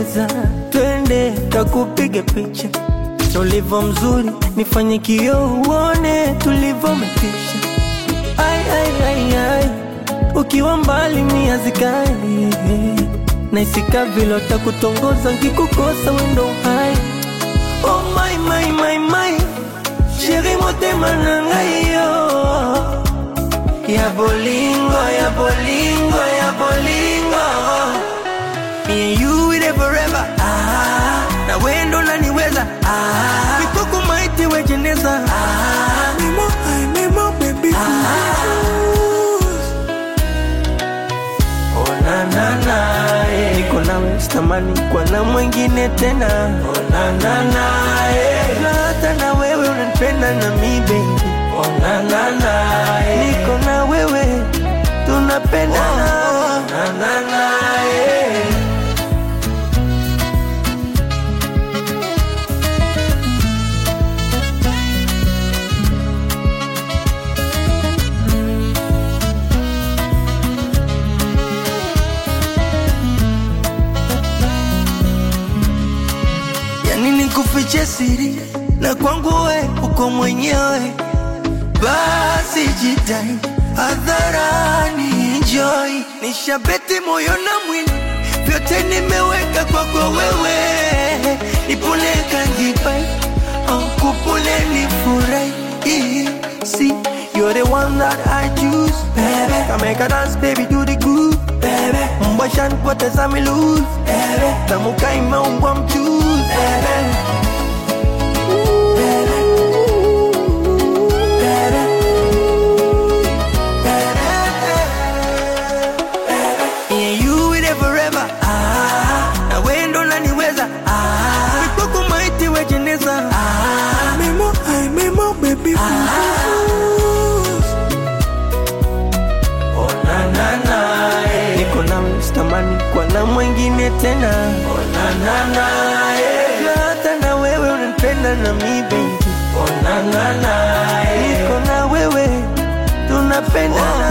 pendeza, twende takupige picha. Ulivyo mzuri, nifanye kioo uone tulivyo metisha. Ai ai ai ai, ukiwa mbali mia zikali. Naisika vile utakutongoza nkikukosa wendo hai. Oh my my my my, chérie motema nangai yo. Ya bolingo, ya bolingo, ya bolingo. Me and you with it forever. Na wendo naniweza. Mikuku maiti wejeneza. Mimo baby. Oh na na na, niko nawe sitamani kwa na mwingine tena. Oh na na na, na hata na wewe unanipenda na mi baby. Oh na na na, niko na wewe tunapendana. Oh na na na, kufiche siri na kwangu we uko mwenyewe. Basi jitai hadharani, enjoy. Nishabeti moyo na mwili, vyote nimeweka kwako wewe. Nipule kanjipai, kupule nifurahi. See, you're the one that I choose, baby. Come make a dance, baby, do the good, baby. Mbashan poteza me lose, baby. Tamuka ima ungwa mchoose, baby. Memo baby. Oh na na na, niko nawe sitamani kwa na mwingine tena. Oh na na na, na hata na wewe unanipenda na mi baby. Oh na na na, niko na wewe tunapendana.